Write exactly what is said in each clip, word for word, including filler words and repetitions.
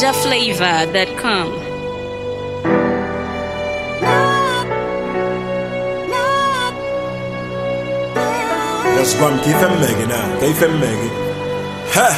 Ninja Flavor dot com. Let's go and keep him making now. Keep him making. Ha!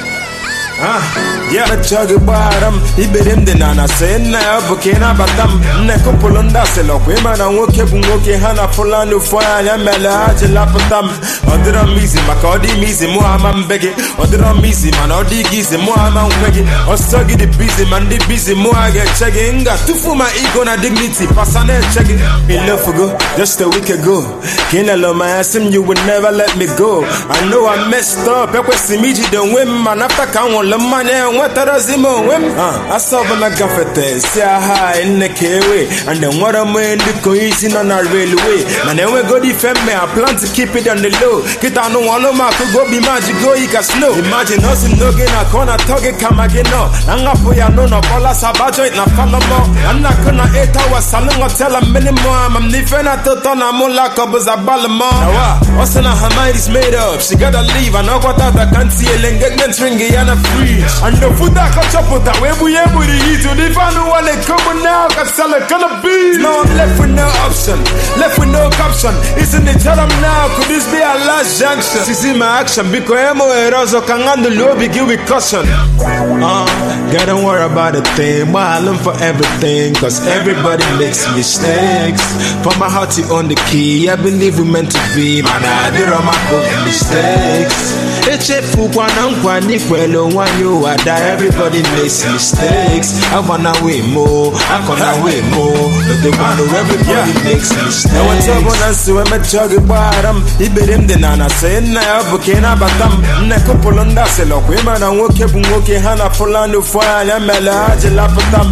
Ah, yeah, the chuggy bottom. He bid him the nana saying now, Bukina Batam, Necopolunda, Selok, women and woke up and woke Hana Polano fire and Mela Lapatam. Other than Missy, Macodi Missy, Mohammed Beggy, other than Missy, man, or Diggies, Mohammed Beggy, or Suggy the busy man, the busy Moaga checking. Got two for my ego and dignity, Passane checking. In love for go, just a week ago. Can't allow my ass him, you would never let me go. I know I messed up, I was immediate, don't win, man, after count. Le money and what does he mow? I saw them a gaffete, see a high in the K-way, and then what I'm in the cohesion on our railway. And then we go defend me, I plan to keep it on the low. Get on one of my could go be magic, go, you can snow. Imagine us in no gain, I can't talk it, come again. No, I'm not for ya, no, no, all us about it, not follow more. I'm not gonna eight hours, I'm not tell a minimum. I'm different at the ton, I'm on like a buzz, a ballamon. Now, what's in her mind is made up, she gotta leave, I know what I can't see a engagement ring, and a and the food that can chop with that, where we able to eat. If I know what they come now, I can sell it, gonna be. Now I'm left with no option, left with no caption. Isn't it tell them now? Could this be our last junction? See, see my action, because I'm a rosa can handle lobby, give me caution. Uh, God, don't worry about a thing, but I learn for everything, cause everybody makes mistakes. For my heart, you on the key, I believe we meant to be. Man, I did all my mistakes. It's a fool, one on one, if well, one you are die, everybody makes mistakes. I wanna way more, I wanna way more. But they want to everybody yeah. makes mistakes. I want to go and see when I chug bottom. He bid him the nana saying, I Bukina Batam, Necopolunda, Selok, women and woke up and woke Hana Polano fire and Mela Lapatam.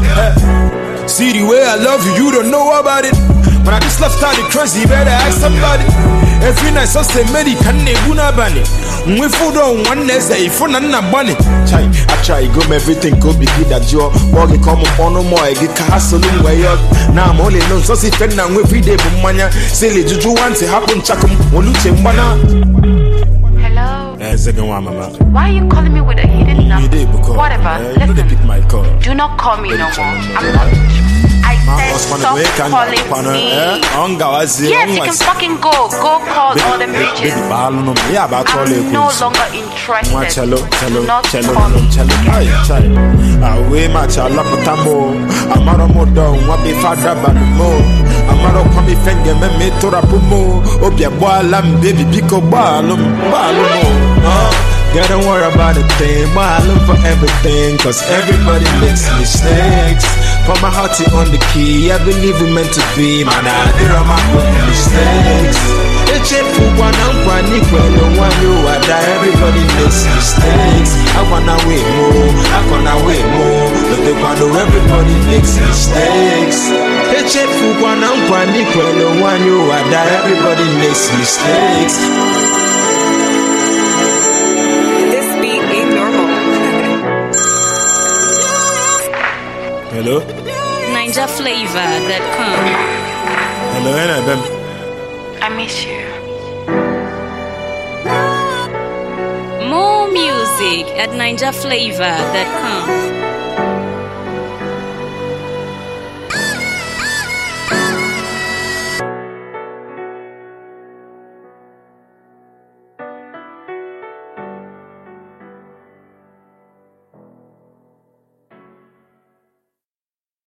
See the way I love you, you don't know about it. But I just left out the crazy, you better ask somebody. Every night, so say, Medi can nebuna bunny. We food on one next day, for none bunny. Chai, I try, go everything, go be good at your walking, come on no more, I get castle way up. Now I'm only known, so see, fend and every day, but mania, silly, do you want to happen, Chakum, or Luce Bana? Hello? Uh, second one, mama. Why are you calling me with a hidden number? Did, because, whatever, uh, listen. You pick my call. Do not call me no more. I'm not. I said stop calling me. Yes, you can fucking go. Go call all the bitches. I'm no longer interested. Do not call me. Away much I love the tambo. Amaro modo, what be father banmo. Amaro come finger me to rapumo. Obia boalam baby pico balum balum. God, don't worry about a thing, but I look for everything, cause everybody makes mistakes. For my heart on the key, I believe we meant to be. Man, I did all my own mistakes. It's a fool, one on one, equal, no one you are die. Everybody makes mistakes. I wanna way more, I wanna way more. But they want to everybody makes mistakes. It's a fool, one on one, equal, no one you are die. Everybody makes mistakes. Hello? Ninja Flavor dot com. Hello, Anna. I miss you. More music at Ninja Flavor dot com.